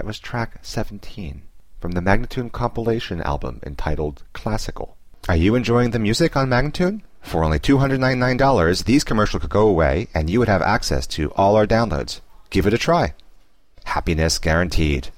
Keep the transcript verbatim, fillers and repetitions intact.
was track seventeen from the Magnatune compilation album entitled Classical. Are you enjoying the music on Magnatune? For only two hundred ninety-nine dollars, these commercials could go away and you would have access to all our downloads. Give it a try. Happiness guaranteed.